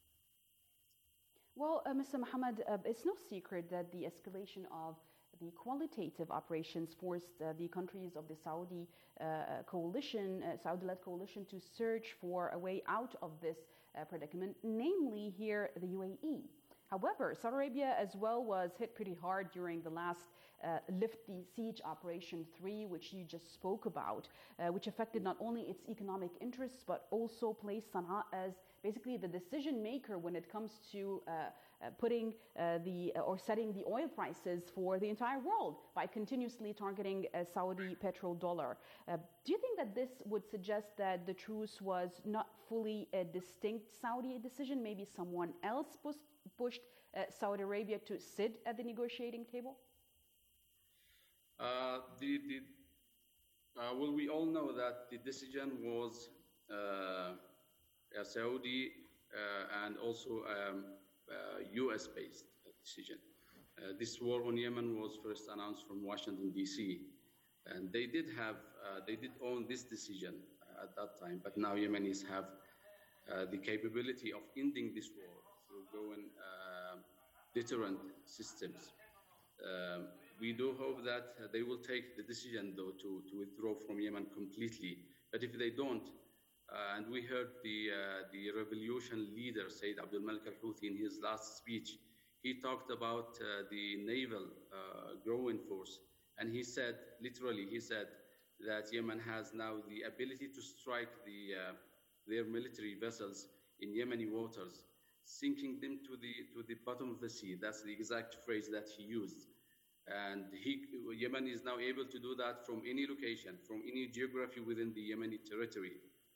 Well, uh, Mister Mohammed, uh, it's no secret that the escalation of the qualitative operations forced uh, the countries of the Saudi uh, coalition, uh, Saudi-led coalition, to search for a way out of this uh, predicament, namely here the U A E. However, Saudi Arabia as well was hit pretty hard during the last uh, Lift the Siege Operation three, which you just spoke about, uh, which affected not only its economic interests, but also placed Sana'a as basically the decision maker when it comes to uh, uh, putting uh, the uh, or setting the oil prices for the entire world by continuously targeting a Saudi petrodollar. Uh, do you think that this would suggest that the truce was not fully a distinct Saudi decision? Maybe someone else pushed, pushed uh, Saudi Arabia to sit at the negotiating table? Uh, the, the, uh, well, we all know that the decision was uh, a Saudi uh, and also um, uh, U S-based decision. Uh, this war on Yemen was first announced from Washington, D C, and they did have, uh, they did own this decision uh, at that time, but now Yemenis have uh, the capability of ending this war through going uh, deterrent systems. Um, we do hope that uh, they will take the decision, though, to, to withdraw from Yemen completely. But if they don't, uh, and we heard the, uh, the revolution leader, Sayyid Abdul Malik al-Houthi, in his last speech, he talked about uh, the naval uh, growing force. And he said, literally, he said that Yemen has now the ability to strike the, uh, their military vessels in Yemeni waters, sinking them to the, to the bottom of the sea. That's the exact phrase that he used. And he, Yemen is now able to do that from any location, from any geography within the Yemeni territory.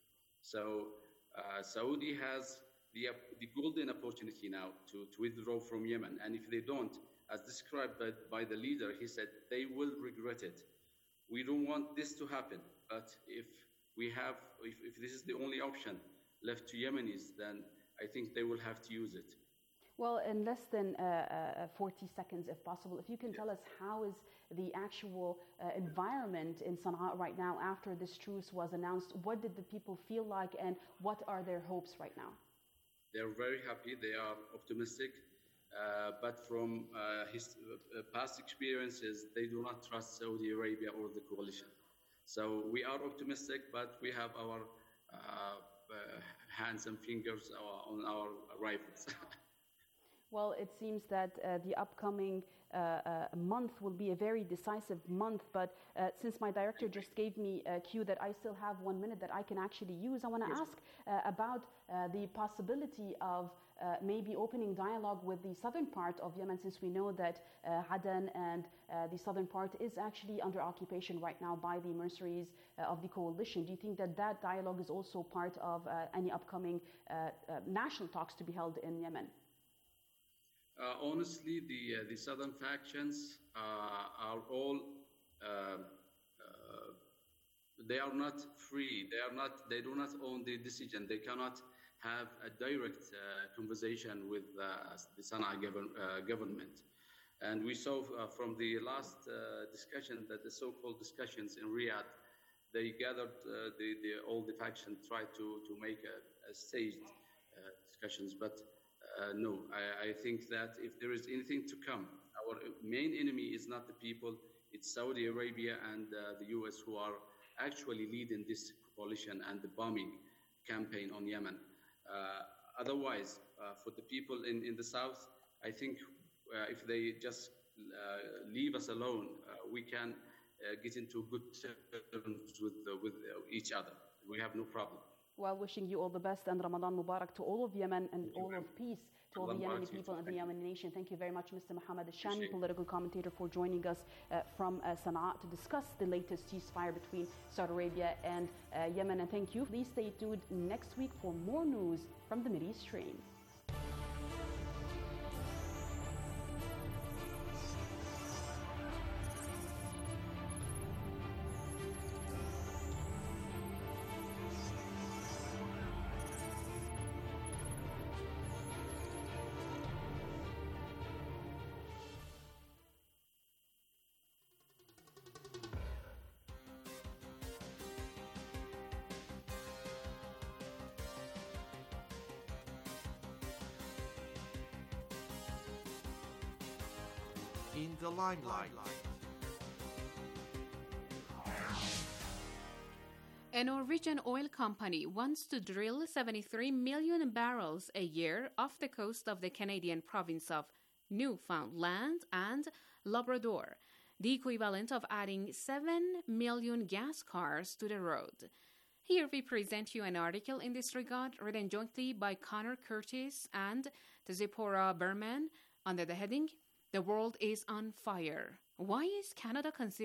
So uh, Saudi has the, uh, the golden opportunity now to, to withdraw from Yemen. And if they don't, as described by, by the leader, he said they will regret it. We don't want this to happen, but if we have, if, if this is the only option left to Yemenis, then I think they will have to use it. Well, in less than uh, uh, forty seconds, if possible, if you can tell us how is the actual uh, environment in Sana'a right now after this truce was announced? What did the people feel like, and what are their hopes right now? They're very happy. They are optimistic. Uh, but from uh, his uh, past experiences, they do not trust Saudi Arabia or the coalition. So we are optimistic, but we have our uh, uh, hands and fingers on our rifles. Well, it seems that uh, the upcoming uh, uh, month will be a very decisive month, but uh, since my director just gave me a cue that I still have one minute that I can actually use, I want to yes. ask uh, about uh, the possibility of uh, maybe opening dialogue with the southern part of Yemen, since we know that uh, Aden and uh, the southern part is actually under occupation right now by the mercenaries uh, of the coalition. Do you think that that dialogue is also part of uh, any upcoming uh, uh, national talks to be held in Yemen? Uh, honestly, the uh, the southern factions uh, are all uh, uh, they are not free. They are not. They do not own the decision. They cannot have a direct uh, conversation with uh, the Sana'a govern, uh, government. And we saw uh, from the last uh, discussion that the so-called discussions in Riyadh, they gathered uh, the, the all the factions tried to to make a, a staged uh, discussions, but. Uh, no, I, I think that if there is anything to come, our main enemy is not the people, it's Saudi Arabia and uh, the U S who are actually leading this coalition and the bombing campaign on Yemen. Uh, otherwise, uh, for the people in, in the south, I think uh, if they just uh, leave us alone, uh, we can uh, get into good terms with, uh, with uh, each other. We have no problem. Well, wishing you all the best and Ramadan Mubarak to all of Yemen and all of peace to all the Yemeni people and the Yemeni nation. Thank you very much, Mister Mohammed Al-Shami, political commentator, for joining us uh, from uh, Sana'a to discuss the latest ceasefire between Saudi Arabia and uh, Yemen. And thank you. Please stay tuned next week for more news from the Mideast Stream. in the limelight. A Norwegian oil company wants to drill seventy-three million barrels a year off the coast of the Canadian province of Newfoundland and Labrador, the equivalent of adding seven million gas cars to the road. Here we present you an article in this regard written jointly by Connor Curtis and Zipporah Berman under the heading, "The World is on Fire. Why is Canada considered